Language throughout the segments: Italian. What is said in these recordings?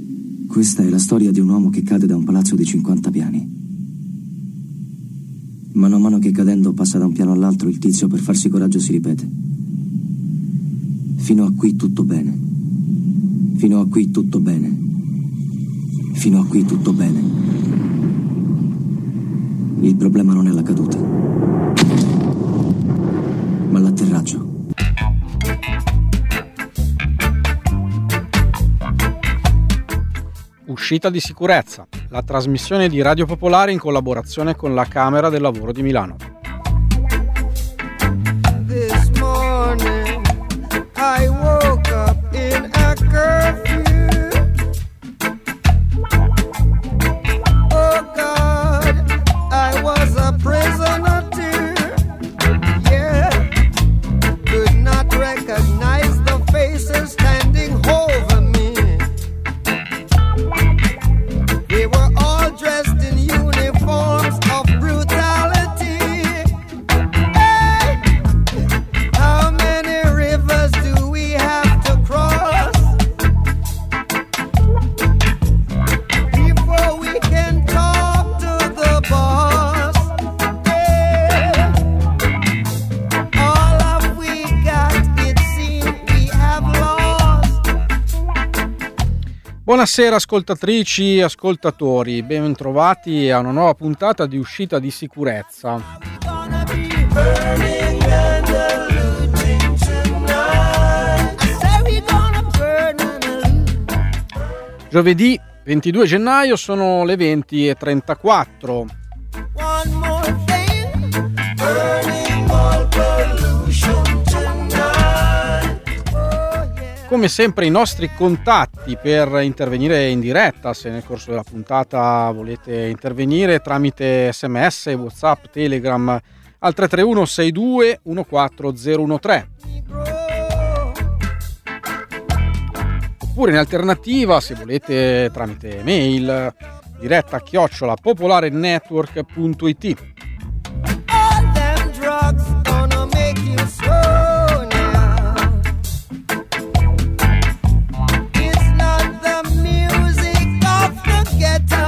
Questa è la storia di un uomo che cade da un palazzo di 50 piani. Mano a mano che cadendo passa da un piano all'altro, il tizio per farsi coraggio si ripete: fino a qui tutto bene, fino a qui tutto bene, fino a qui tutto bene. Il problema non è la caduta, ma l'atterraggio. Uscita di sicurezza, la trasmissione di Radio Popolare in collaborazione con la Camera del Lavoro di Milano. This morning I woke up in a curfew. Oh God, I was a prisoner too. Yeah, could not recognize the faces standing over me. They were all dressed in uniforms of brutality. Hey, how many rivers do we have to cross before we can talk to the boss? Yeah. All of we got, it seems we have lost. Buonasera ascoltatrici e ascoltatori, ben trovati a una nuova puntata di Uscita di sicurezza. Gonna be burning and looting tonight. I say we gonna burn and loot. Giovedì 22 gennaio sono le 20:34. One more thing, burning all pollution tonight. Oh yeah. Come sempre i nostri contatti per intervenire in diretta, se nel corso della puntata volete intervenire tramite SMS, WhatsApp, Telegram al 331 62 14013. Oppure in alternativa, se volete tramite mail, diretta@popolarenetwork.it. All them drugs gonna make you slow now. It's not the music of the ghetto.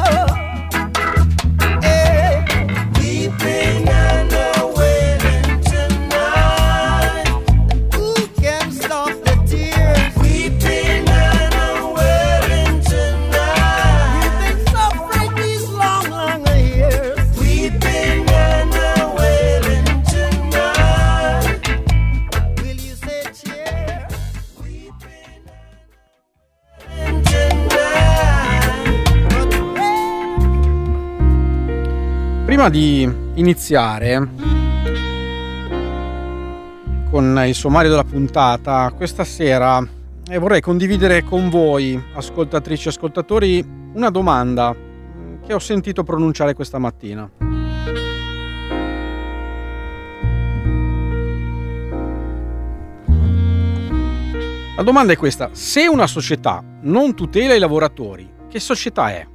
Eh, weeping and wailing tonight. Who can stop the tears? Weeping and wailing tonight. We've been suffering these long, long years. Weeping and wailing tonight. Will you say cheer? Weeping and tonight. Prima di iniziare con il sommario della puntata, questa sera vorrei condividere con voi, ascoltatrici e ascoltatori, una domanda che ho sentito pronunciare questa mattina. La domanda è questa: se una società non tutela i lavoratori, che società è?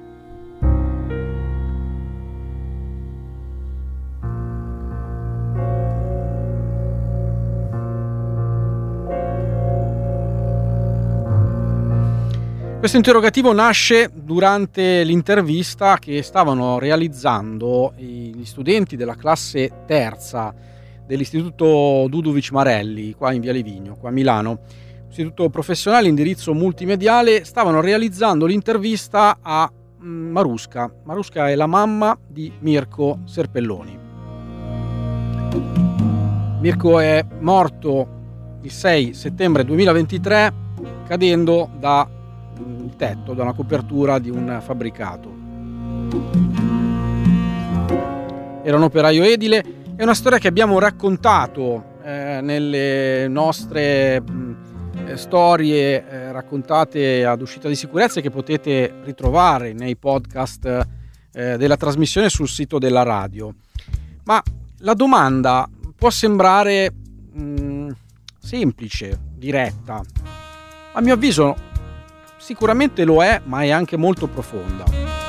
Questo interrogativo nasce durante l'intervista che stavano realizzando gli studenti della classe terza dell'Istituto Dudovic Marelli, qua in Via Livigno, qua a Milano, istituto professionale indirizzo multimediale. Stavano realizzando l'intervista a Marusca. Marusca è la mamma di Mirko Serpelloni. Mirko è morto il 6 settembre 2023 cadendo da il tetto, da una copertura di un fabbricato. Era un operaio edile. È una storia che abbiamo raccontato nelle nostre storie raccontate ad Uscita di sicurezza, che potete ritrovare nei podcast della trasmissione sul sito della radio. Ma la domanda può sembrare semplice, diretta. A mio avviso sicuramente lo è, ma è anche molto profonda.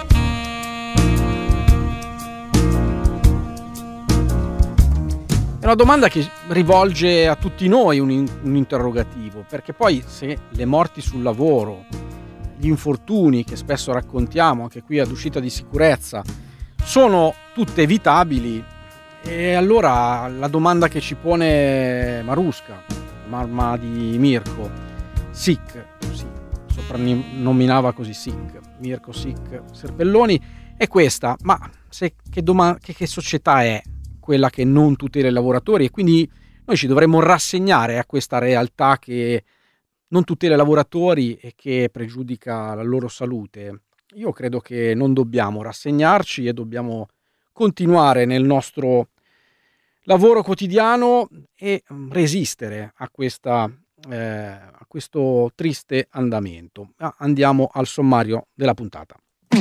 È una domanda che rivolge a tutti noi un interrogativo, perché poi se le morti sul lavoro, gli infortuni che spesso raccontiamo anche qui ad Uscita di Sicurezza sono tutte evitabili. E allora la domanda che ci pone Maruska, mamma di Mirko, Sic, sì, soprannominava così Sic, Mirko Sic Serpelloni, è questa: ma che società è quella che non tutela i lavoratori? E quindi noi ci dovremmo rassegnare a questa realtà che non tutela i lavoratori e che pregiudica la loro salute? Io credo che non dobbiamo rassegnarci e dobbiamo continuare nel nostro lavoro quotidiano e resistere a questo triste andamento. Andiamo al sommario della puntata.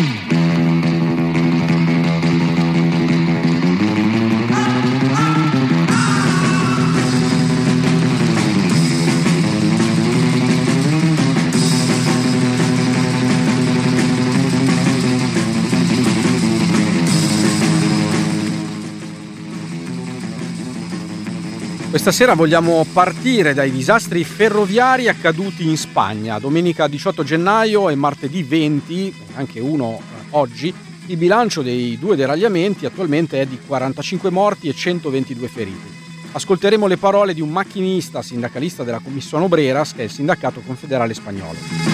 Questa sera vogliamo partire dai disastri ferroviari accaduti in Spagna. Domenica 18 gennaio e martedì 20, anche uno oggi, il bilancio dei 2 deragliamenti attualmente è di 45 morti e 122 feriti. Ascolteremo le parole di un macchinista sindacalista della Commissione Obreras, che è il sindacato confederale spagnolo.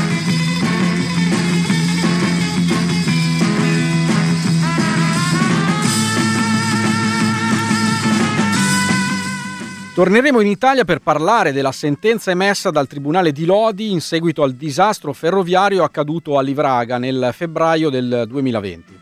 Torneremo in Italia per parlare della sentenza emessa dal Tribunale di Lodi in seguito al disastro ferroviario accaduto a Livraga nel febbraio del 2020.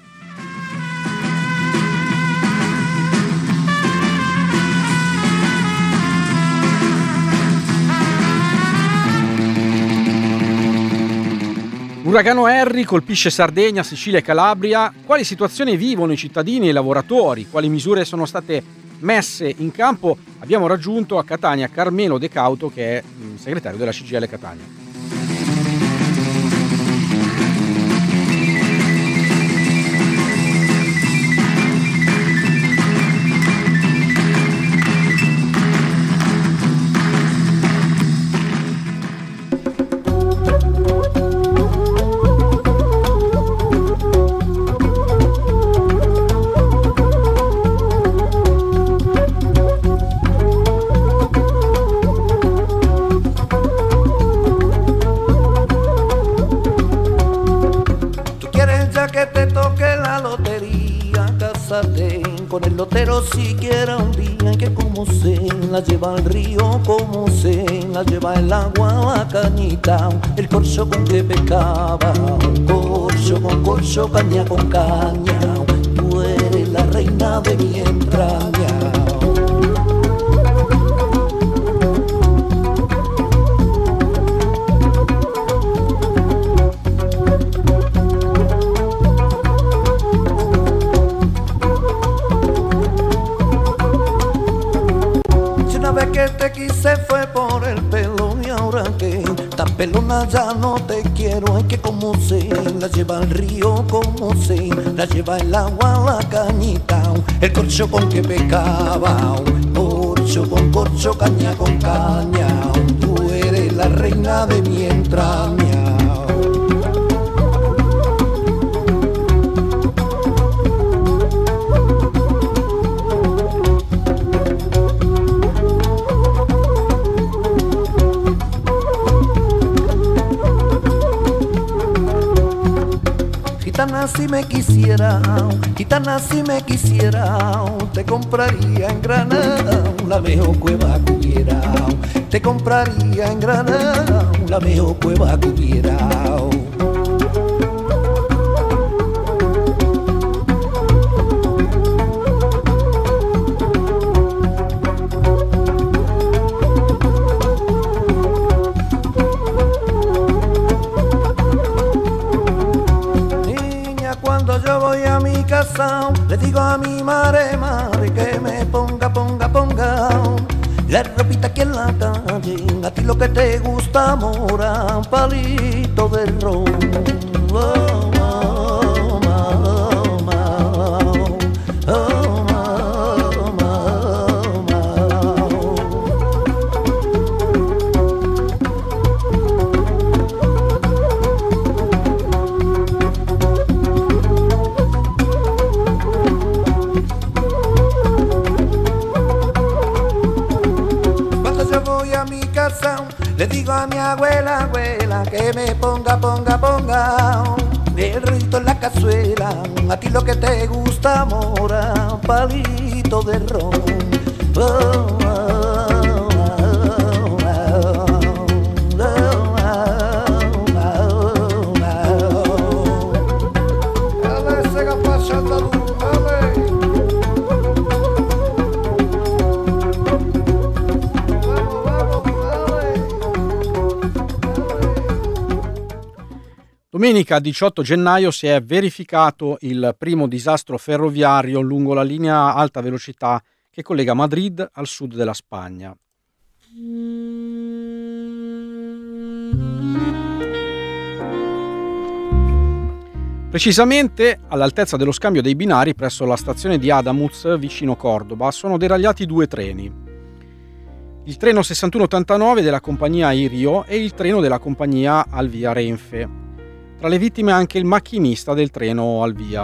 L'uragano Harry colpisce Sardegna, Sicilia e Calabria. Quali situazioni vivono i cittadini e i lavoratori? Quali misure sono state messe in campo? Abbiamo raggiunto a Catania Carmelo De Cauto, che è il segretario della CGIL Catania. Con el lotero siquiera un día que como se la lleva al río, como se la lleva el agua la cañita, el corcho con que pescaba, corcho, caña con caña, tú eres la reina de mi entraña. Te quise fue por el pelo y ahora que tan pelona ya no te quiero. Es que como se la lleva el río, como se la lleva el agua la cañita, el corcho con que pescaba, corcho, caña con caña, tú eres la reina de mi entraña. Gitana si me quisiera, te compraría en Granada la mejor cueva que hubiera, te compraría en Granada la mejor cueva que hubiera. Le digo a mi madre que me ponga la ropita aquí en la calle, a ti lo que te gusta, mora, palito de ron. ponga, ponga, el rito en la cazuela, a ti lo que te gusta, mora, palito de ron. Oh, Domenica 18 gennaio si è verificato il primo disastro ferroviario lungo la linea alta velocità che collega Madrid al sud della Spagna. Precisamente all'altezza dello scambio dei binari presso la stazione di Adamuz vicino Cordoba sono deragliati 2 treni. Il treno 6189 della compagnia Irio e il treno della compagnia Alvia Renfe. Tra le vittime anche il macchinista del treno Alvia.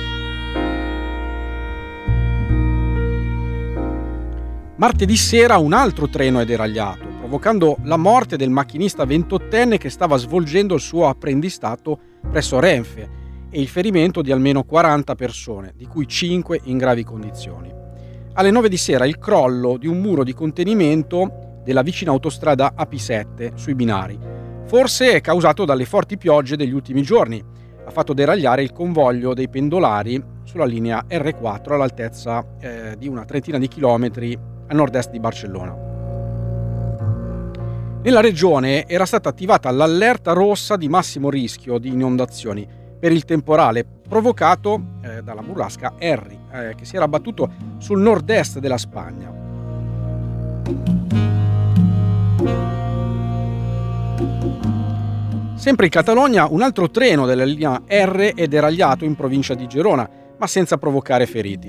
Martedì sera un altro treno è deragliato, provocando la morte del macchinista 28enne che stava svolgendo il suo apprendistato presso Renfe e il ferimento di almeno 40 persone, di cui 5 in gravi condizioni. Alle 9 di sera il crollo di un muro di contenimento della vicina autostrada AP7 sui binari. Forse è causato dalle forti piogge degli ultimi giorni. Ha fatto deragliare il convoglio dei pendolari sulla linea R4 all'altezza di una trentina di chilometri a nord-est di Barcellona. Nella regione era stata attivata l'allerta rossa di massimo rischio di inondazioni per il temporale provocato dalla burrasca Harry, che si era abbattuto sul nord-est della Spagna. Sempre in Catalogna un altro treno della linea R è deragliato in provincia di Gerona, ma senza provocare feriti.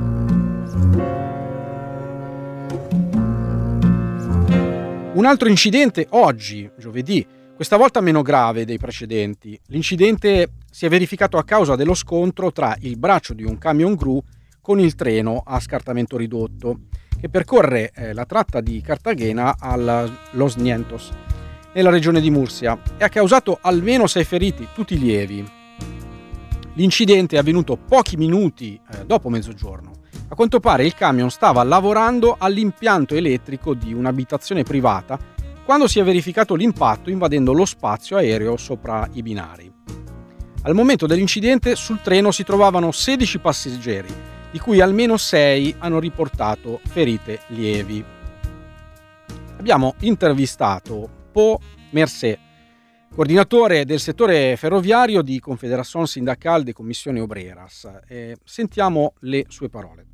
Un altro incidente oggi, giovedì, questa volta meno grave dei precedenti. L'incidente si è verificato a causa dello scontro tra il braccio di un camion gru con il treno a scartamento ridotto, che percorre la tratta di Cartagena a Los Nietos, nella regione di Murcia, e ha causato almeno 6 feriti, tutti lievi. L'incidente è avvenuto pochi minuti dopo mezzogiorno. A quanto pare il camion stava lavorando all'impianto elettrico di un'abitazione privata quando si è verificato l'impatto invadendo lo spazio aereo sopra i binari. Al momento dell'incidente sul treno si trovavano 16 passeggeri, di cui almeno 6 hanno riportato ferite lievi. Abbiamo intervistato Pau Mercè, coordinatore del settore ferroviario di Confederación Sindical de Commissioni Obreras. Sentiamo le sue parole.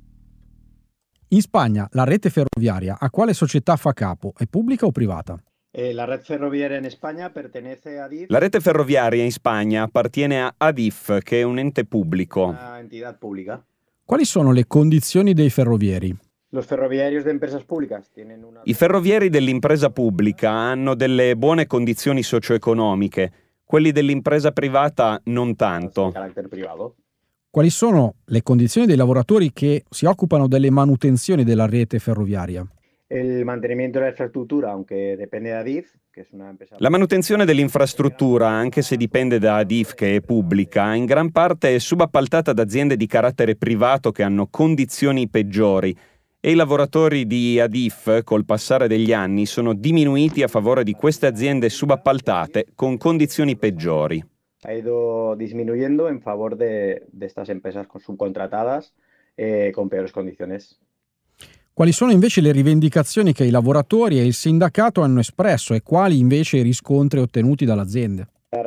In Spagna la rete ferroviaria a quale società fa capo? È pubblica o privata? La rete ferroviaria in Spagna pertenece a Adif. La rete ferroviaria in Spagna appartiene a Adif, che è un ente pubblico. Una entidad pública. Quali sono le condizioni dei ferrovieri? Los ferroviarios de empresas públicas tienen una... I ferrovieri dell'impresa pubblica hanno delle buone condizioni socio-economiche, quelli dell'impresa privata non tanto. Di carattere privato. Quali sono le condizioni dei lavoratori che si occupano delle manutenzioni della rete ferroviaria? El mantenimiento de la infraestructura, aunque depende de Adif, che è una empresa... La manutenzione dell'infrastruttura, anche se dipende da Adif, che è pubblica, in gran parte è subappaltata da aziende di carattere privato che hanno condizioni peggiori, e i lavoratori di Adif, col passare degli anni, sono diminuiti a favore di queste aziende subappaltate con condizioni peggiori. Ha ido disminuyendo en favor de estas empresas subcontratadas con peores condiciones. Quali sono invece le rivendicazioni che i lavoratori e il sindacato hanno espresso e quali invece i riscontri ottenuti dalle aziende? Le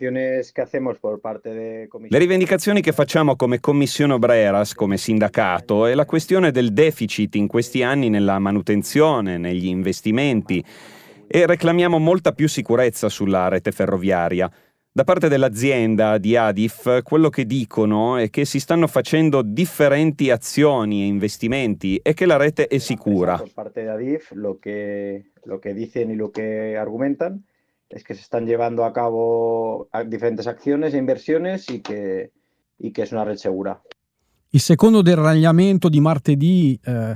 rivendicazioni che facciamo come Commissione Obreras, come sindacato, è la questione del deficit in questi anni nella manutenzione, negli investimenti, e reclamiamo molta più sicurezza sulla rete ferroviaria. Da parte dell'azienda di Adif, quello che dicono è che si stanno facendo differenti azioni e investimenti e che la rete è sicura. Per parte di Adif, lo che dicono e lo che argumentano es que se están llevando a cabo diferentes acciones e inversiones y que es una red segura. Il secondo deragliamento di martedì è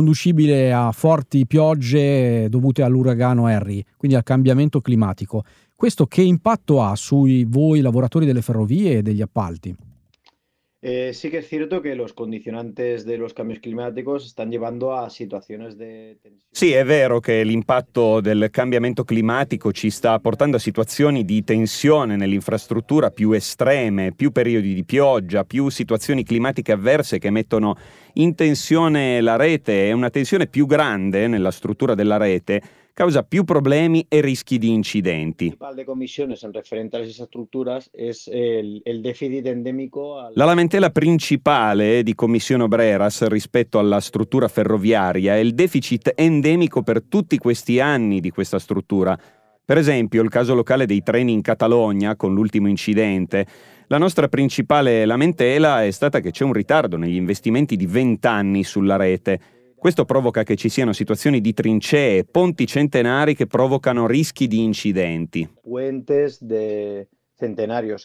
riconducibile a forti piogge dovute all'uragano Harry, quindi al cambiamento climatico. Questo che impatto ha sui voi lavoratori delle ferrovie e degli appalti? Sí que es cierto que los condicionantes de los cambios climáticos están llevando a situaciones de tensión. Sì, è vero che l'impatto del cambiamento climatico ci sta portando a situazioni di tensione nell'infrastruttura più estreme, più periodi di pioggia, più situazioni climatiche avverse che mettono in tensione la rete, e una tensione più grande nella struttura della rete causa più problemi e rischi di incidenti. El principal de comisiones en referente a esas estructuras es el déficit endémico. La lamentela principale di Commissione Obreras rispetto alla struttura ferroviaria è il deficit endemico per tutti questi anni di questa struttura. Per esempio, il caso locale dei treni in Catalogna, con l'ultimo incidente. La nostra principale lamentela è stata che c'è un ritardo negli investimenti di 20 anni sulla rete. Questo provoca che ci siano situazioni di trincee, ponti centenari che provocano rischi di incidenti. Puentes de centenarios.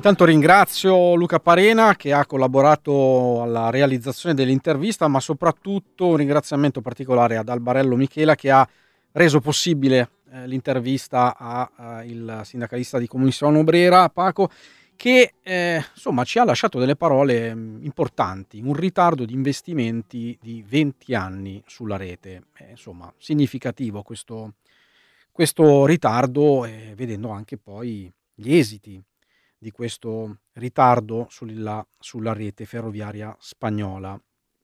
Intanto ringrazio Luca Parena che ha collaborato alla realizzazione dell'intervista, ma soprattutto un ringraziamento particolare ad Albarello Michela che ha reso possibile l'intervista al sindacalista di Commissione Obrera, Paco, che insomma ci ha lasciato delle parole importanti, un ritardo di investimenti di 20 anni sulla rete. Insomma, significativo questo ritardo, vedendo anche poi gli esiti di questo ritardo sulla rete ferroviaria spagnola.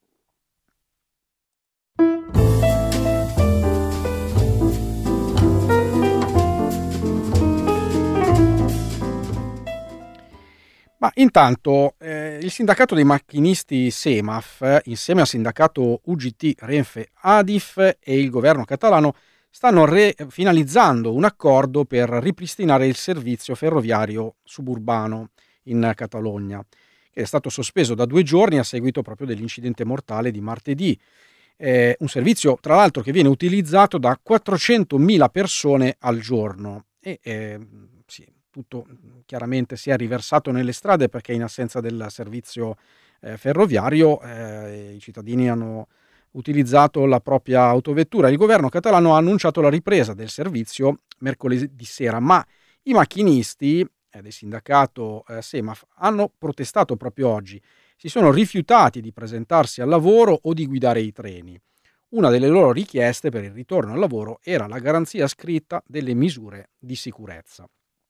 Ma intanto il sindacato dei macchinisti SEMAF, insieme al sindacato UGT, Renfe, Adif e il governo catalano, stanno finalizzando un accordo per ripristinare il servizio ferroviario suburbano in Catalogna, che è stato sospeso da 2 giorni a seguito proprio dell'incidente mortale di martedì. Un servizio, tra l'altro, che viene utilizzato da 400.000 persone al giorno. Sì, tutto chiaramente si è riversato nelle strade perché in assenza del servizio ferroviario i cittadini hanno utilizzato la propria autovettura. Il governo catalano ha annunciato la ripresa del servizio mercoledì sera, ma i macchinisti del sindacato SEMAF hanno protestato proprio oggi. Si sono rifiutati di presentarsi al lavoro o di guidare i treni. Una delle loro richieste per il ritorno al lavoro era la garanzia scritta delle misure di sicurezza.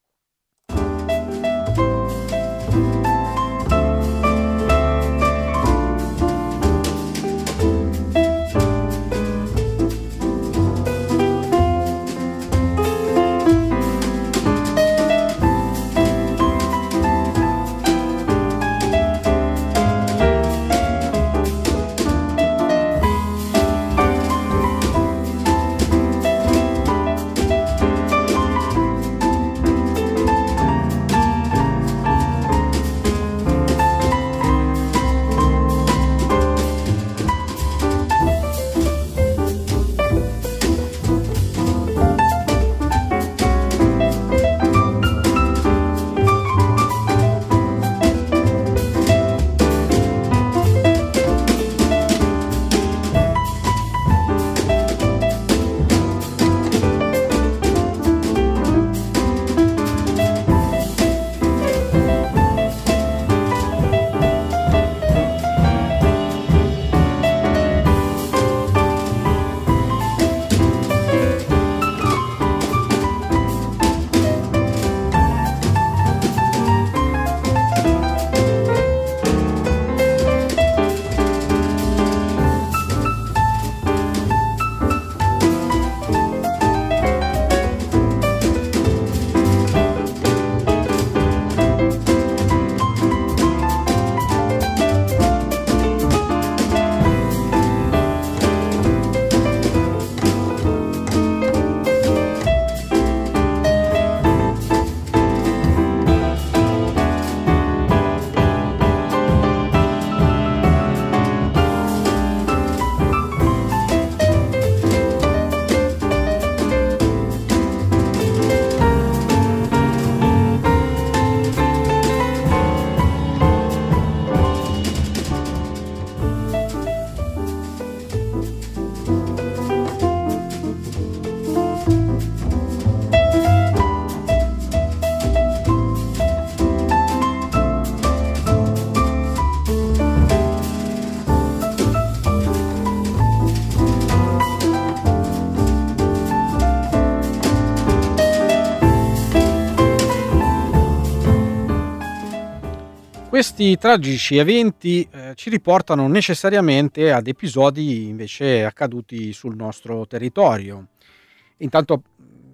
Questi tragici eventi ci riportano necessariamente ad episodi invece accaduti sul nostro territorio. Intanto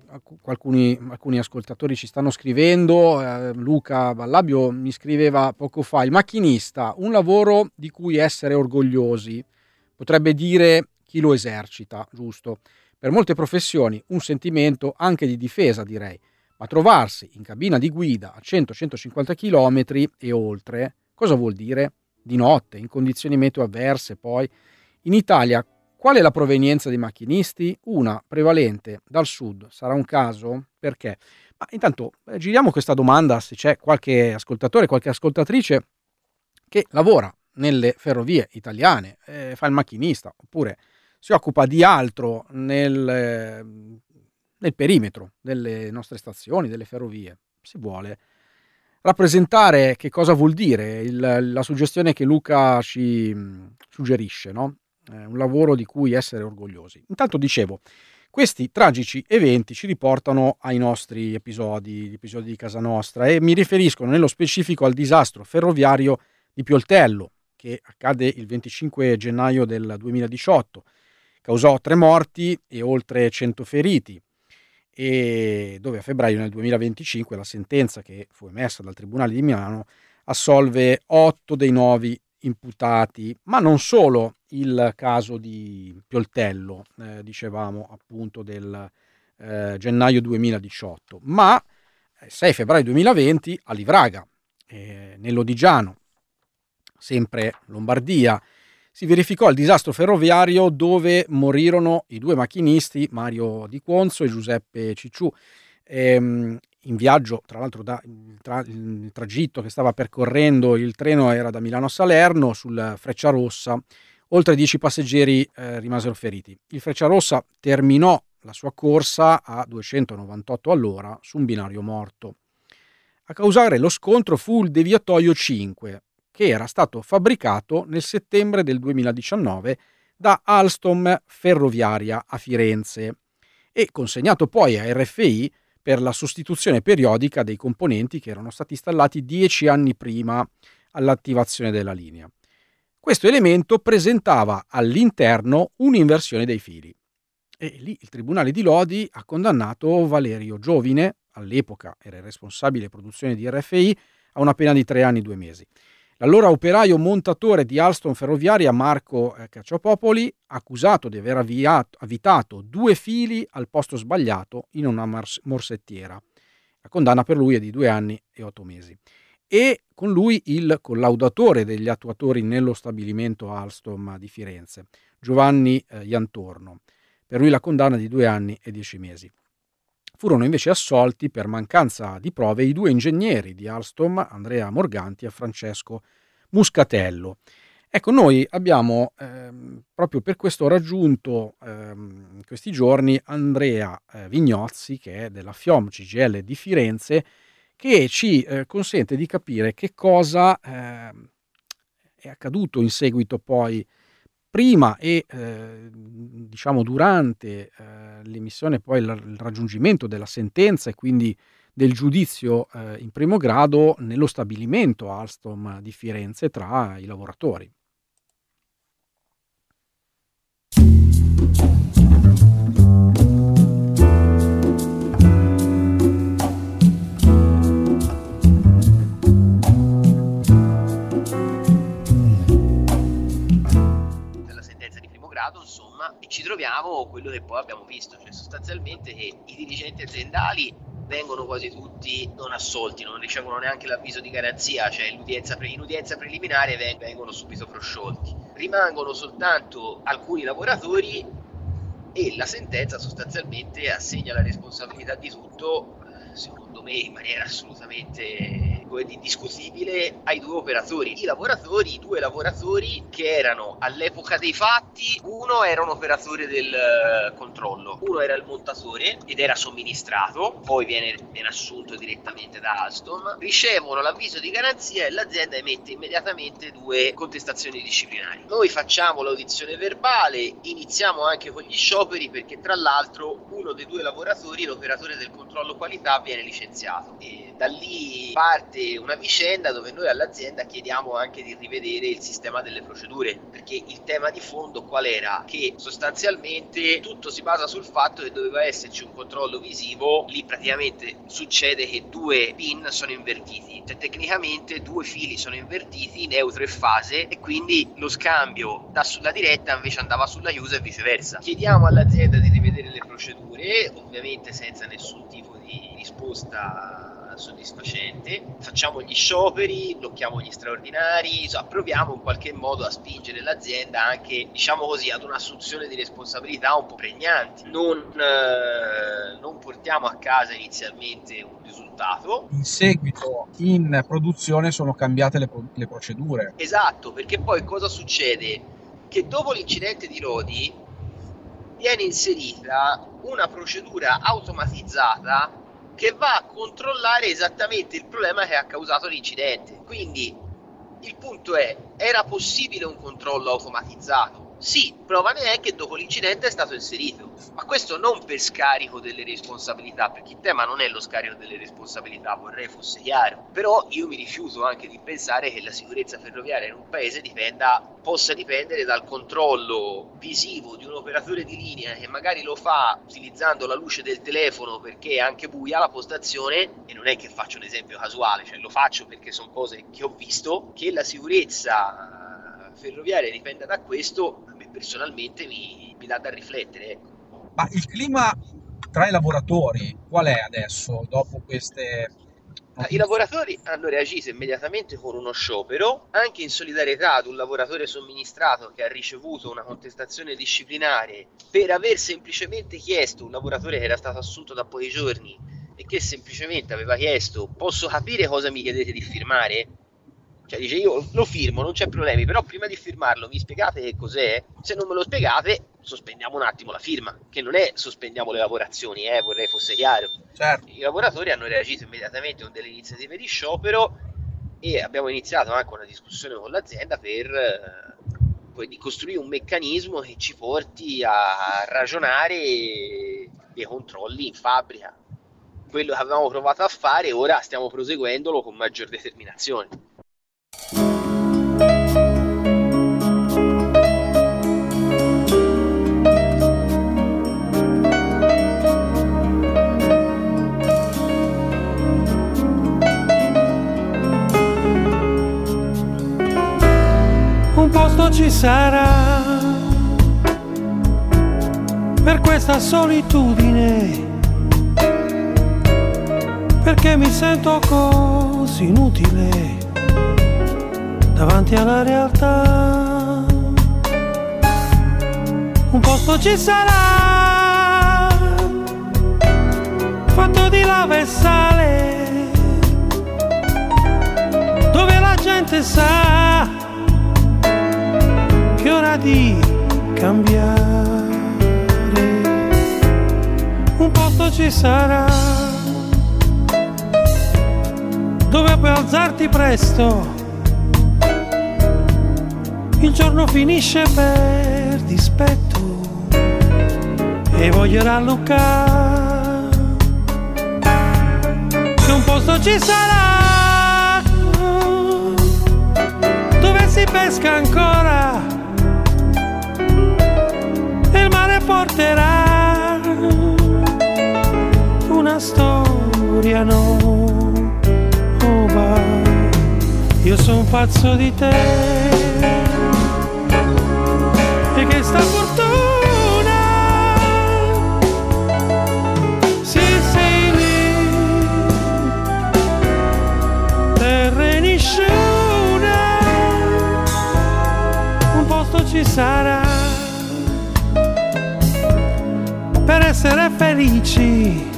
alcuni ascoltatori ci stanno scrivendo. Luca Ballabio mi scriveva poco fa: il macchinista, un lavoro di cui essere orgogliosi, potrebbe dire chi lo esercita, giusto? Per molte professioni un sentimento anche di difesa, direi. Ma trovarsi in cabina di guida a 100-150 km e oltre, cosa vuol dire? Di notte, in condizioni meteo avverse, poi. In Italia, qual è la provenienza dei macchinisti? Una prevalente dal sud. Sarà un caso? Perché? Ma intanto giriamo questa domanda se c'è qualche ascoltatore, qualche ascoltatrice che lavora nelle ferrovie italiane, fa il macchinista oppure si occupa di altro nel perimetro delle nostre stazioni, delle ferrovie. Si vuole rappresentare che cosa vuol dire la suggestione che Luca ci suggerisce, no? Un lavoro di cui essere orgogliosi. Intanto dicevo, questi tragici eventi ci riportano ai nostri episodi, gli episodi di casa nostra, e mi riferisco nello specifico al disastro ferroviario di Pioltello, che accade il 25 gennaio del 2018, causò 3 morti e oltre 100 feriti, e dove a febbraio del 2025 la sentenza che fu emessa dal Tribunale di Milano assolve 8 dei 9 imputati, ma non solo il caso di Pioltello, dicevamo appunto del gennaio 2018, ma 6 febbraio 2020 a Livraga, nell'Odigiano, sempre Lombardia, si verificò il disastro ferroviario dove morirono i 2 macchinisti, Mario Di Quonzo e Giuseppe Cicciù, in viaggio, tra l'altro il tragitto che stava percorrendo il treno era da Milano a Salerno sul Frecciarossa. Oltre 10 passeggeri rimasero feriti. Il Frecciarossa terminò la sua corsa a 298 all'ora su un binario morto. A causare lo scontro fu il deviatoio 5, che era stato fabbricato nel settembre del 2019 da Alstom Ferroviaria a Firenze e consegnato poi a RFI per la sostituzione periodica dei componenti che erano stati installati 10 anni prima all'attivazione della linea. Questo elemento presentava all'interno un'inversione dei fili e lì il Tribunale di Lodi ha condannato Valerio Giovine, all'epoca era il responsabile produzione di RFI, a una pena di 3 anni e 2 mesi. L'allora operaio montatore di Alstom Ferroviaria Marco Cacciapopoli, accusato di aver avvitato 2 fili al posto sbagliato in una morsettiera. La condanna per lui è di 2 anni e 8 mesi. E con lui il collaudatore degli attuatori nello stabilimento Alstom di Firenze, Giovanni Iantorno. Per lui la condanna di 2 anni e 10 mesi. Furono invece assolti per mancanza di prove i 2 ingegneri di Alstom, Andrea Morganti e Francesco Muscatello. Ecco, noi abbiamo proprio per questo raggiunto in questi giorni Andrea Vignozzi, che è della FIOM CGIL di Firenze, che ci consente di capire che cosa è accaduto in seguito poi prima e diciamo durante l'emissione, poi il raggiungimento della sentenza e quindi del giudizio in primo grado nello stabilimento Alstom di Firenze tra i lavoratori. Insomma, e ci troviamo quello che poi abbiamo visto, cioè sostanzialmente che i dirigenti aziendali vengono quasi tutti non assolti, non ricevono neanche l'avviso di garanzia, cioè in udienza preliminare vengono subito prosciolti. Rimangono soltanto alcuni lavoratori e la sentenza sostanzialmente assegna la responsabilità di tutto, secondo me in maniera assolutamente indiscutibile, ai 2 operatori. I 2 lavoratori che erano all'epoca dei fatti, uno era un operatore del controllo, uno era il montatore ed era somministrato, poi viene assunto direttamente da Alstom, ricevono l'avviso di garanzia e l'azienda emette immediatamente 2 contestazioni disciplinari. Noi facciamo l'audizione verbale, iniziamo anche con gli scioperi perché tra l'altro uno dei 2 lavoratori, l'operatore del controllo qualità, viene licenziato e da lì parte una vicenda dove noi all'azienda chiediamo anche di rivedere il sistema delle procedure, perché il tema di fondo qual era? Che sostanzialmente tutto si basa sul fatto che doveva esserci un controllo visivo, lì praticamente succede che 2 pin sono invertiti, cioè tecnicamente 2 fili sono invertiti, neutro e fase, e quindi lo scambio da sulla diretta invece andava sulla chiusa e viceversa. Chiediamo all'azienda di rivedere le procedure, ovviamente senza nessun tipo di risposta soddisfacente, facciamo gli scioperi, blocchiamo gli straordinari, insomma, proviamo in qualche modo a spingere l'azienda anche, diciamo così, ad un'assunzione di responsabilità un po' pregnanti. Non portiamo a casa inizialmente un risultato. In seguito in produzione sono cambiate le procedure. Esatto, perché poi cosa succede? Che dopo l'incidente di Lodi viene inserita una procedura automatizzata che va a controllare esattamente il problema che ha causato l'incidente. Quindi il punto è, era possibile un controllo automatizzato? Sì, prova ne è che dopo l'incidente è stato inserito, ma questo non per scarico delle responsabilità, perché il tema non è lo scarico delle responsabilità, vorrei fosse chiaro, però io mi rifiuto anche di pensare che la sicurezza ferroviaria in un paese possa dipendere dal controllo visivo di un operatore di linea che magari lo fa utilizzando la luce del telefono perché è anche buia la postazione, e non è che faccio un esempio casuale, cioè lo faccio perché sono cose che ho visto. Che la sicurezza ferroviaria dipenda da questo, a me personalmente mi dà da riflettere, ecco. Ma il clima tra i lavoratori qual è adesso, dopo queste... I lavoratori hanno reagito immediatamente con uno sciopero, anche in solidarietà ad un lavoratore somministrato che ha ricevuto una contestazione disciplinare per aver semplicemente chiesto, un lavoratore che era stato assunto da pochi giorni e che semplicemente aveva chiesto: posso capire cosa mi chiedete di firmare? Cioè dice, io lo firmo, non c'è problemi, però prima di firmarlo mi spiegate che cos'è? Se non me lo spiegate, sospendiamo un attimo la firma, che non è sospendiamo le lavorazioni, vorrei fosse chiaro. Certo. I lavoratori hanno reagito immediatamente con delle iniziative di sciopero e abbiamo iniziato anche una discussione con l'azienda per poi di costruire un meccanismo che ci porti a ragionare dei controlli in fabbrica. Quello che avevamo provato a fare, ora stiamo proseguendolo con maggior determinazione. Un posto ci sarà per questa solitudine, perché mi sento così inutile davanti alla realtà. Un posto ci sarà fatto di lava e sale, dove la gente sa che è ora di cambiare. Un posto ci sarà dove puoi alzarti presto, il giorno finisce per dispetto e voglio rallucare. Se un posto ci sarà dove si pesca ancora e il mare porterà una storia nuova. Io sono pazzo di te e che sta fortuna, sì sei lì, terra e nessuna, un posto ci sarà per essere felici,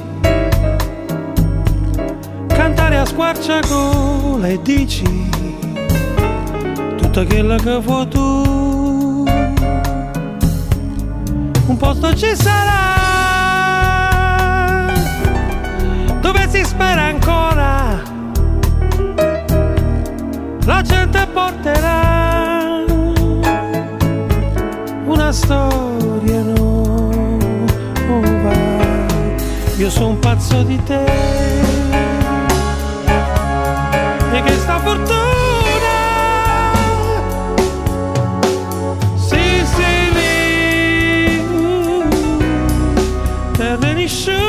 cantare a squarciagola e dici tutto quello che vuoi tu. Un posto ci sarà dove si spera ancora, la gente porterà una storia nuova. Io sono pazzo di te e che sta fortuna, sì sei lì, terra nessuna.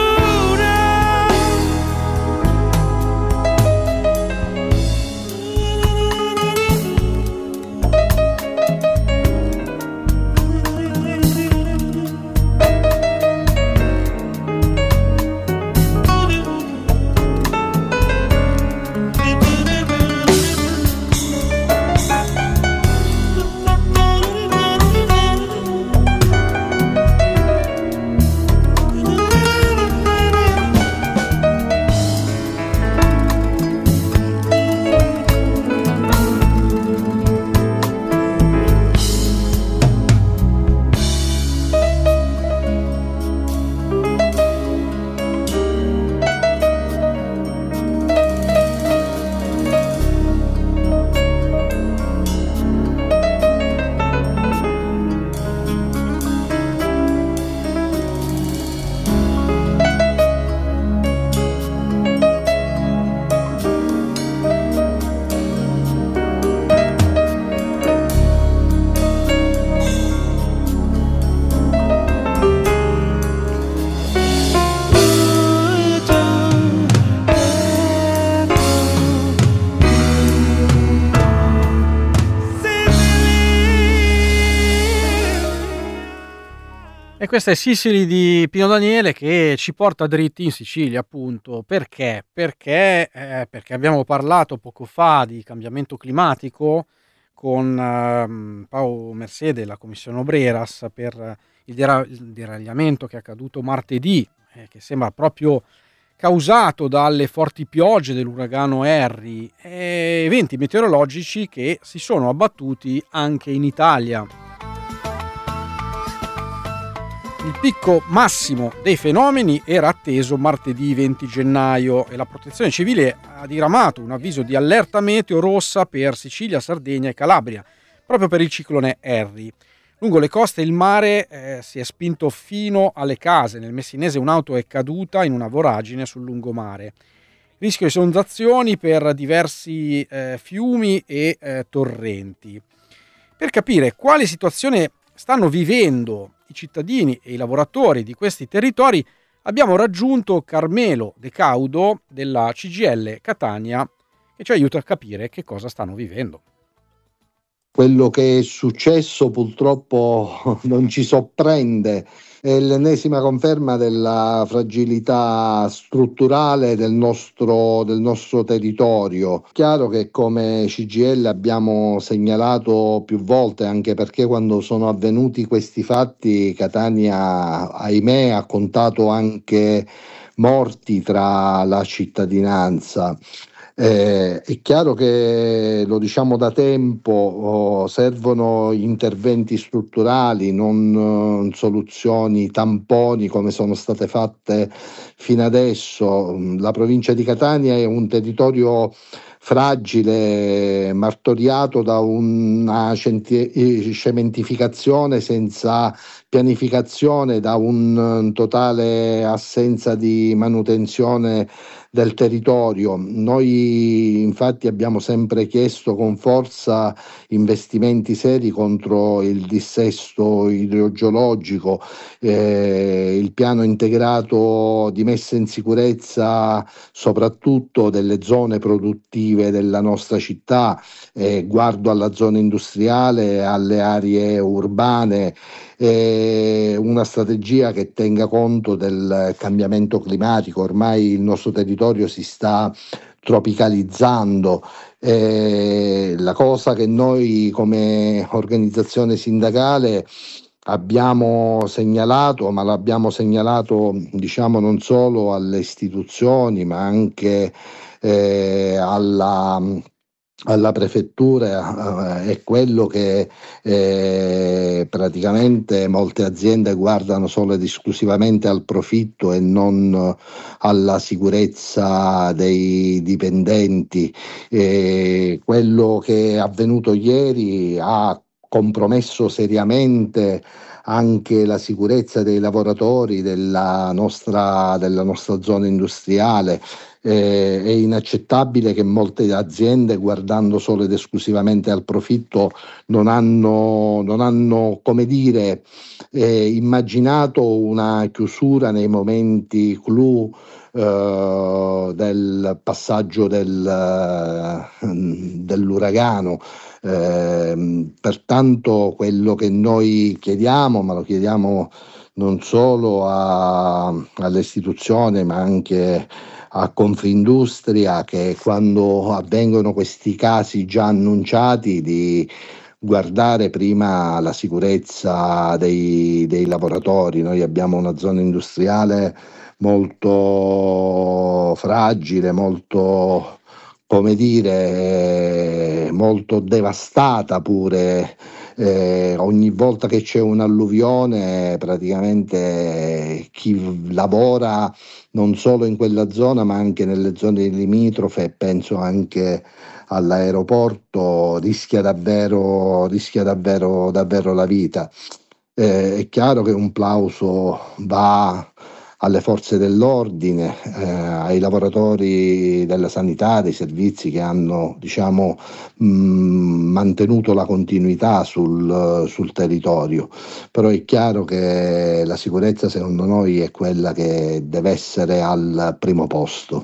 E questa è Sicily di Pino Daniele, che ci porta dritti in Sicilia, appunto. Perché? Perché abbiamo parlato poco fa di cambiamento climatico con Paolo Mercé della Commissione Obreras per il deragliamento che è accaduto martedì, che sembra proprio causato dalle forti piogge dell'uragano Harry, e eventi meteorologici che si sono abbattuti anche in Italia. Il picco massimo dei fenomeni era atteso martedì 20 gennaio e la Protezione Civile ha diramato un avviso di allerta meteo rossa per Sicilia, Sardegna e Calabria, proprio per il ciclone Harry. Lungo le coste il mare si è spinto fino alle case. Nel Messinese un'auto è caduta in una voragine sul lungomare. Rischio di esondazioni per diversi fiumi e torrenti. Per capire quale situazione stanno vivendo i cittadini e i lavoratori di questi territori, abbiamo raggiunto Carmelo De Caudo della CGIL Catania, che ci aiuta a capire che cosa stanno vivendo. Quello che è successo purtroppo non ci sorprende, è l'ennesima conferma della fragilità strutturale del nostro territorio. Chiaro che come CGIL abbiamo segnalato più volte, anche perché quando sono avvenuti questi fatti Catania, ahimè, ha contato anche morti tra la cittadinanza. È chiaro che, lo diciamo da tempo, servono interventi strutturali, non soluzioni tamponi come sono state fatte fino adesso. La provincia di Catania è un territorio fragile, martoriato da una cementificazione senza pianificazione, da un totale assenza di manutenzione del territorio. Noi infatti abbiamo sempre chiesto con forza investimenti seri contro il dissesto idrogeologico, il piano integrato di messa in sicurezza soprattutto delle zone produttive della nostra città, guardo alla zona industriale, alle aree urbane, una strategia che tenga conto del cambiamento climatico. Ormai il nostro territorio si sta tropicalizzando. La cosa che noi come organizzazione sindacale abbiamo segnalato, ma l'abbiamo segnalato diciamo non solo alle istituzioni ma anche alla prefettura, è quello che praticamente molte aziende guardano solo ed esclusivamente al profitto e non alla sicurezza dei dipendenti. Quello che è avvenuto ieri ha compromesso seriamente anche la sicurezza dei lavoratori della nostra zona industriale. È inaccettabile che molte aziende, guardando solo ed esclusivamente al profitto, non hanno come dire immaginato una chiusura nei momenti clou del passaggio dell'uragano. Pertanto quello che noi chiediamo, ma lo chiediamo non solo alle istituzioni ma anche a Confindustria, che quando avvengono questi casi già annunciati di guardare prima la sicurezza dei lavoratori. Noi abbiamo una zona industriale molto fragile, molto, come dire, molto devastata pure. Ogni volta che c'è un'alluvione praticamente chi lavora non solo in quella zona ma anche nelle zone limitrofe, penso anche all'aeroporto, rischia davvero la vita. È chiaro che un plauso va alle forze dell'ordine, ai lavoratori della sanità, dei servizi che hanno mantenuto la continuità sul territorio, però è chiaro che la sicurezza secondo noi è quella che deve essere al primo posto.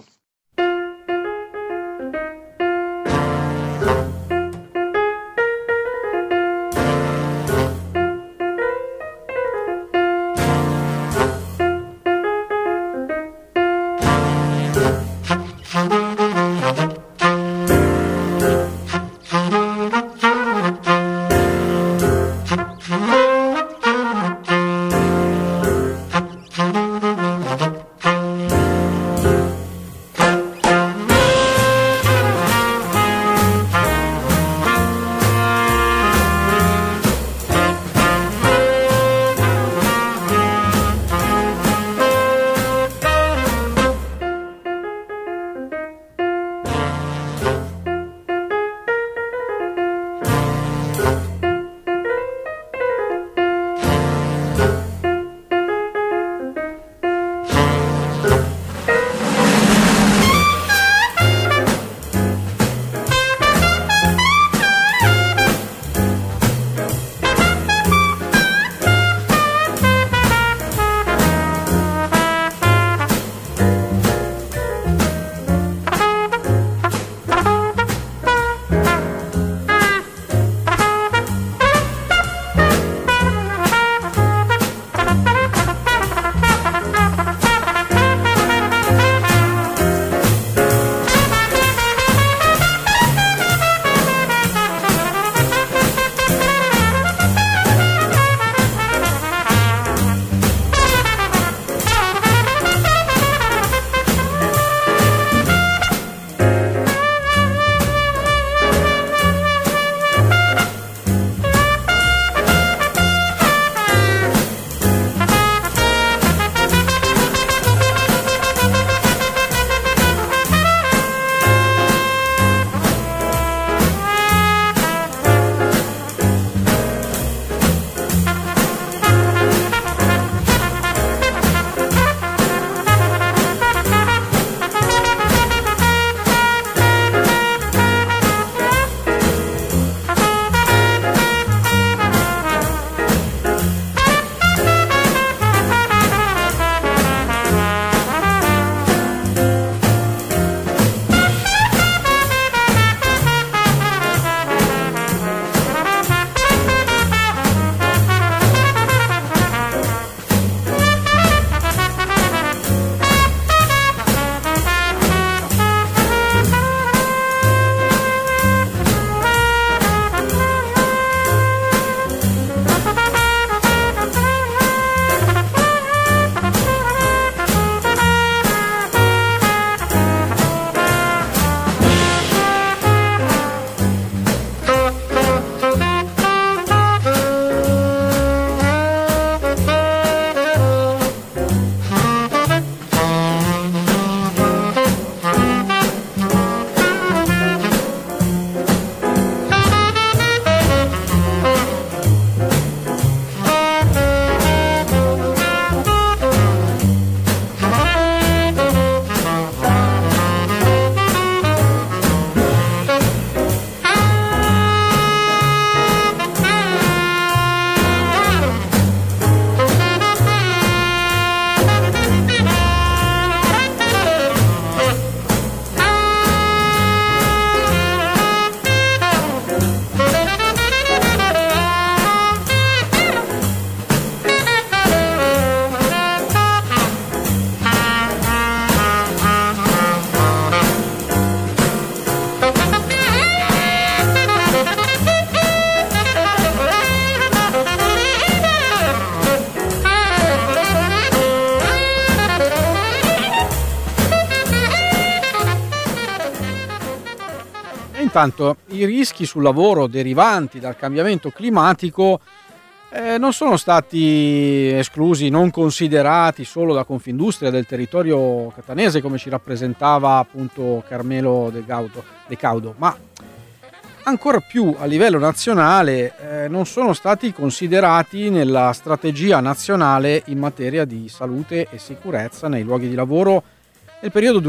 intanto i rischi sul lavoro derivanti dal cambiamento climatico non sono stati esclusi, non considerati solo da Confindustria del territorio catanese, come ci rappresentava appunto Carmelo De Caudo, ma ancora più a livello nazionale non sono stati considerati nella strategia nazionale in materia di salute e sicurezza nei luoghi di lavoro nel periodo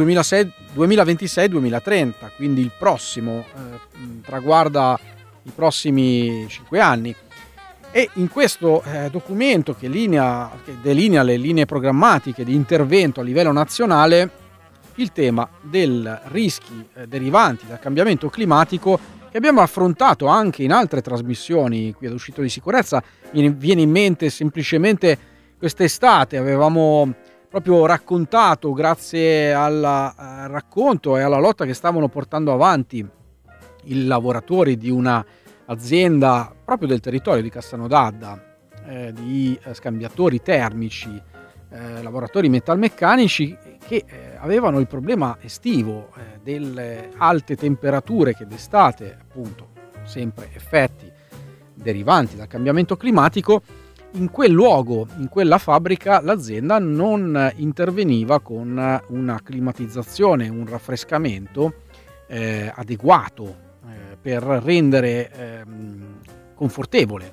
2026-2030, quindi il prossimo, traguarda i prossimi 5 anni. E in questo documento che delinea le linee programmatiche di intervento a livello nazionale, il tema dei rischi derivanti dal cambiamento climatico, che abbiamo affrontato anche in altre trasmissioni qui ad Uscito di Sicurezza, viene in mente semplicemente quest'estate. Avevamo proprio raccontato, grazie al racconto e alla lotta che stavano portando avanti i lavoratori di una azienda proprio del territorio di Cassano d'Adda, di scambiatori termici, lavoratori metalmeccanici, che avevano il problema estivo delle alte temperature che d'estate, appunto, sempre effetti derivanti dal cambiamento climatico. In quel luogo, in quella fabbrica, l'azienda non interveniva con una climatizzazione, un raffrescamento adeguato per rendere confortevole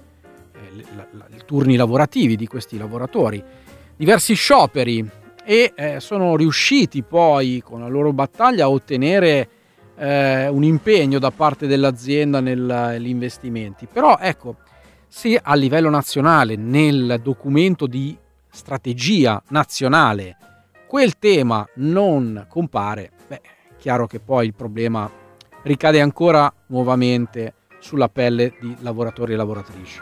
i turni lavorativi di questi lavoratori. Diversi scioperi, e sono riusciti poi con la loro battaglia a ottenere un impegno da parte dell'azienda negli investimenti. Però ecco, se a livello nazionale, nel documento di strategia nazionale, quel tema non compare, è chiaro che poi il problema ricade ancora nuovamente sulla pelle di lavoratori e lavoratrici.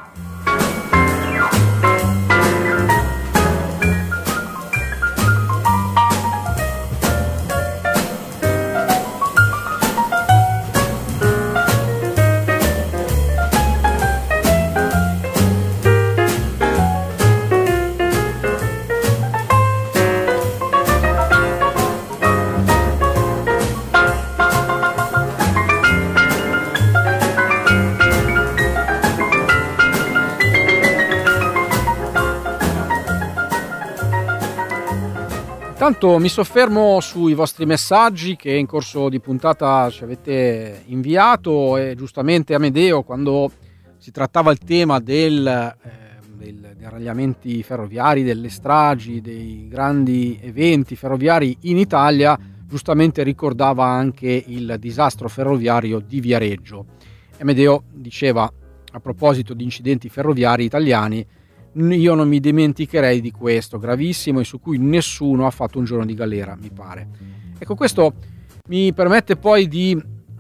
Intanto mi soffermo sui vostri messaggi che in corso di puntata ci avete inviato, e giustamente Amedeo, quando si trattava il tema dei deragliamenti ferroviari, delle stragi, dei grandi eventi ferroviari in Italia, giustamente ricordava anche il disastro ferroviario di Viareggio. Amedeo diceva, a proposito di incidenti ferroviari italiani: io non mi dimenticherei di questo, gravissimo, e su cui nessuno ha fatto un giorno di galera, mi pare. Ecco, questo mi permette poi di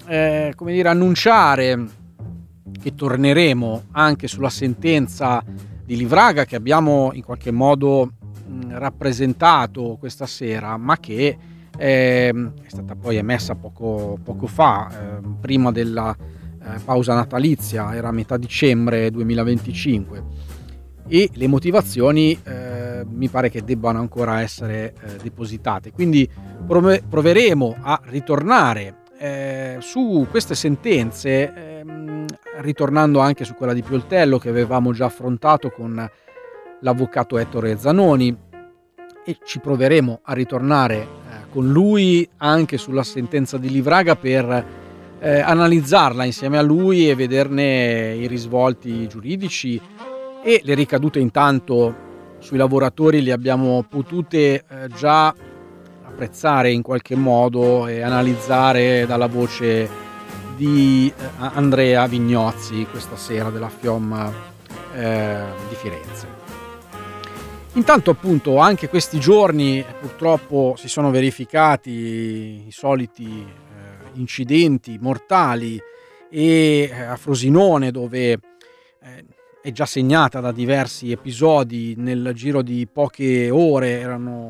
annunciare che torneremo anche sulla sentenza di Livraga, che abbiamo in qualche modo rappresentato questa sera, ma che è stata poi emessa poco fa, prima della pausa natalizia, era a metà dicembre 2025. E le motivazioni mi pare che debbano ancora essere depositate, quindi proveremo a ritornare su queste sentenze, ritornando anche su quella di Pioltello che avevamo già affrontato con l'avvocato Ettore Zanoni, e ci proveremo a ritornare con lui anche sulla sentenza di Livraga per analizzarla insieme a lui e vederne i risvolti giuridici e le ricadute. Intanto sui lavoratori le abbiamo potute già apprezzare in qualche modo e analizzare dalla voce di Andrea Vignozzi questa sera della FIOM di Firenze. Intanto appunto anche questi giorni purtroppo si sono verificati i soliti incidenti mortali, e a Frosinone, dove è già segnata da diversi episodi nel giro di poche ore,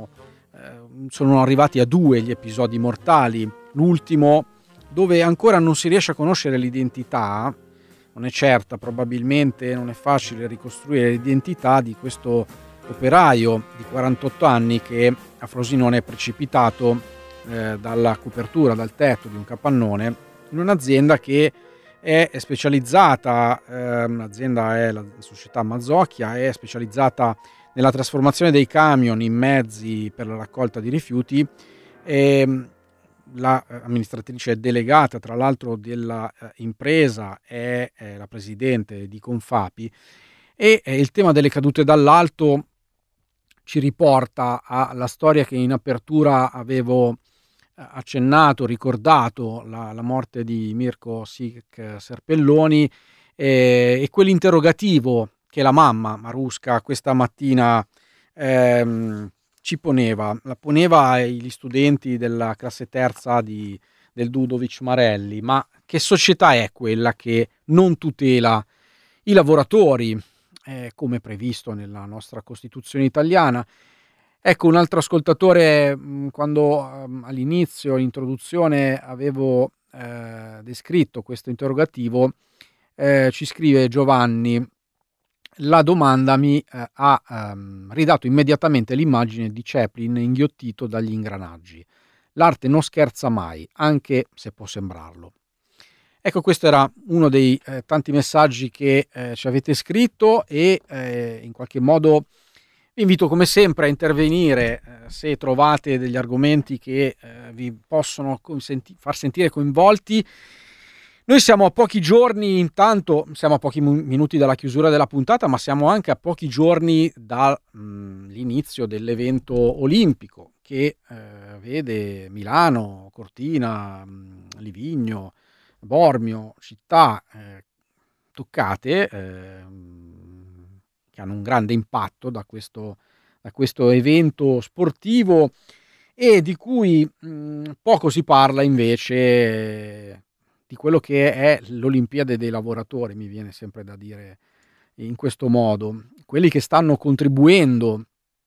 sono arrivati a 2 gli episodi mortali, l'ultimo dove ancora non si riesce a conoscere l'identità, non è certa, probabilmente non è facile ricostruire l'identità di questo operaio di 48 anni che a Frosinone è precipitato dalla copertura, dal tetto di un capannone in un'azienda che è specializzata, l'azienda è la società Mazzocchia, è specializzata nella trasformazione dei camion in mezzi per la raccolta di rifiuti. La amministratrice delegata, tra l'altro, della impresa è la presidente di Confapi, e il tema delle cadute dall'alto ci riporta alla storia che in apertura avevo accennato, ricordato, la morte di Mirko Sic Serpelloni, e quell'interrogativo che la mamma Marusca questa mattina ci poneva, la poneva agli studenti della classe terza del Dudovic Marelli: ma che società è quella che non tutela i lavoratori, come previsto nella nostra Costituzione italiana? Ecco, un altro ascoltatore, quando all'inizio, in-introduzione, avevo descritto questo interrogativo, ci scrive Giovanni: la domanda mi ha ridato immediatamente l'immagine di Chaplin inghiottito dagli ingranaggi. L'arte non scherza mai, anche se può sembrarlo. Ecco, questo era uno dei tanti messaggi che ci avete scritto, e in qualche modo vi invito come sempre a intervenire se trovate degli argomenti che vi possono far sentire coinvolti. Noi siamo a pochi giorni, intanto siamo a pochi minuti dalla chiusura della puntata, ma siamo anche a pochi giorni dall'inizio dell'evento olimpico che vede Milano, Cortina, Livigno, Bormio, città toccate, che hanno un grande impatto da questo evento sportivo, e di cui poco si parla invece di quello che è l'Olimpiade dei lavoratori, mi viene sempre da dire in questo modo, quelli che stanno contribuendo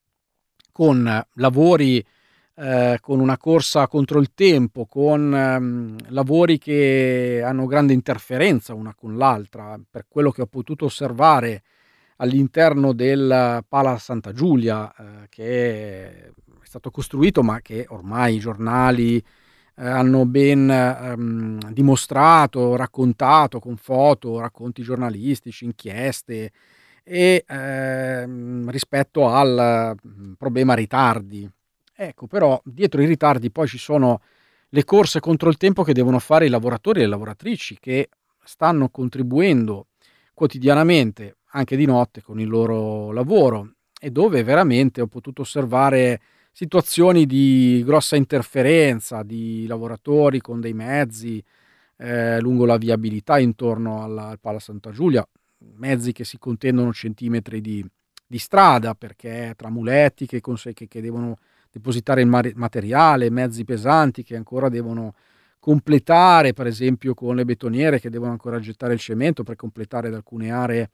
con lavori, con una corsa contro il tempo, con lavori che hanno grande interferenza una con l'altra, per quello che ho potuto osservare all'interno del Pala Santa Giulia, che è stato costruito, ma che ormai i giornali hanno ben dimostrato, raccontato con foto, racconti giornalistici, inchieste, e rispetto al problema ritardi. Ecco, però dietro i ritardi poi ci sono le corse contro il tempo che devono fare i lavoratori e le lavoratrici, che stanno contribuendo quotidianamente, anche di notte, con il loro lavoro, e dove veramente ho potuto osservare situazioni di grossa interferenza di lavoratori con dei mezzi lungo la viabilità intorno al Pala Santa Giulia, mezzi che si contendono centimetri di strada, perché tra muletti che devono depositare il materiale, mezzi pesanti che ancora devono completare, per esempio con le betoniere che devono ancora gettare il cemento per completare alcune aree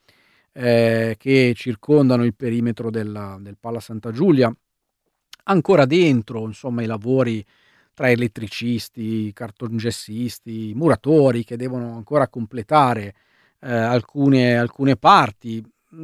che circondano il perimetro del Pala Santa Giulia. Ancora dentro, insomma, i lavori tra elettricisti, cartongessisti, muratori che devono ancora completare alcune parti.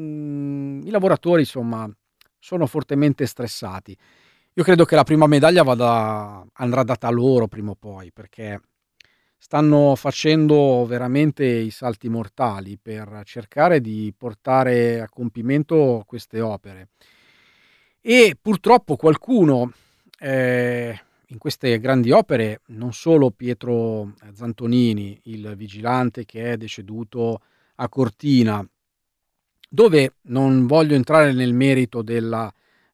I lavoratori, insomma, sono fortemente stressati. Io credo che la prima medaglia andrà data loro prima o poi, perché stanno facendo veramente i salti mortali per cercare di portare a compimento queste opere. E purtroppo qualcuno in queste grandi opere, non solo Pietro Zantonini, il vigilante che è deceduto a Cortina, dove non voglio entrare nel merito delle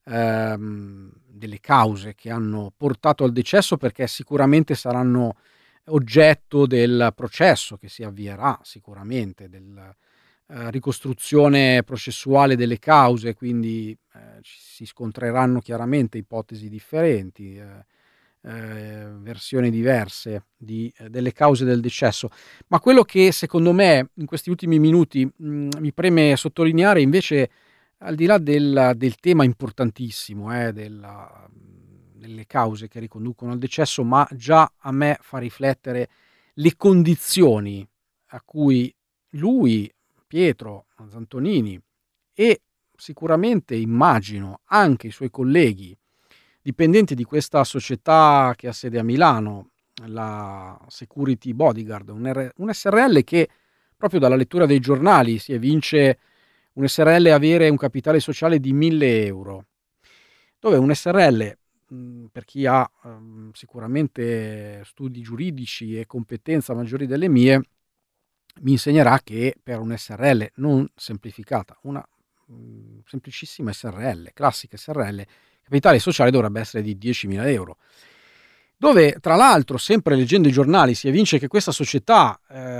cause che hanno portato al decesso, perché sicuramente saranno oggetto del processo che si avvierà, sicuramente della ricostruzione processuale delle cause, quindi si scontreranno chiaramente ipotesi differenti, versioni diverse delle cause del decesso. Ma quello che secondo me in questi ultimi minuti mi preme sottolineare invece, al di là del tema importantissimo delle cause che riconducono al decesso, ma già a me fa riflettere le condizioni a cui lui, Pietro Zantonini, e sicuramente immagino anche i suoi colleghi dipendenti di questa società che ha sede a Milano, la Security Bodyguard, un SRL che proprio dalla lettura dei giornali si evince un SRL avere un capitale sociale di 1.000 euro, dove un SRL, per chi ha sicuramente studi giuridici e competenza maggiori delle mie, mi insegnerà che per un SRL non semplificata, una semplicissima SRL, classica SRL, il capitale sociale dovrebbe essere di 10.000 euro. Dove, tra l'altro, sempre leggendo i giornali, si evince che questa società,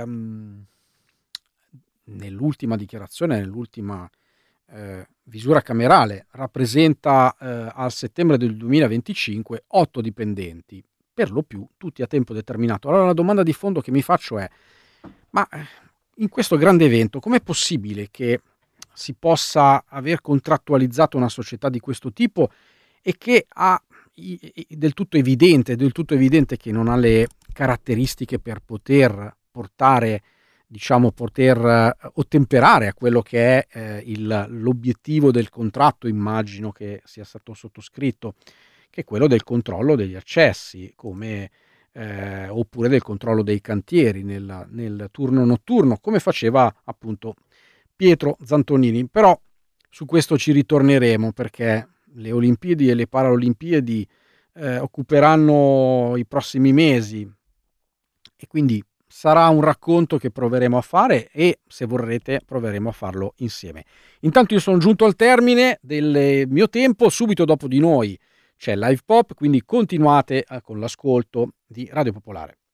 nell'ultima dichiarazione, nell'ultima visura camerale, rappresenta al settembre del 2025 8 dipendenti, per lo più tutti a tempo determinato. Allora la domanda di fondo che mi faccio è: ma in questo grande evento com'è possibile che si possa aver contrattualizzato una società di questo tipo e che ha del tutto evidente che non ha le caratteristiche per poter portare, poter ottemperare a quello che è l'obiettivo del contratto, immagino che sia stato sottoscritto, che è quello del controllo degli accessi, come oppure del controllo dei cantieri nel turno notturno, come faceva appunto Pietro Zantonini. Però su questo ci ritorneremo, perché le Olimpiadi e le Paralimpiadi occuperanno i prossimi mesi e quindi sarà un racconto che proveremo a fare e, se vorrete, proveremo a farlo insieme. Intanto io sono giunto al termine del mio tempo. Subito dopo di noi c'è Live Pop, quindi continuate con l'ascolto di Radio Popolare.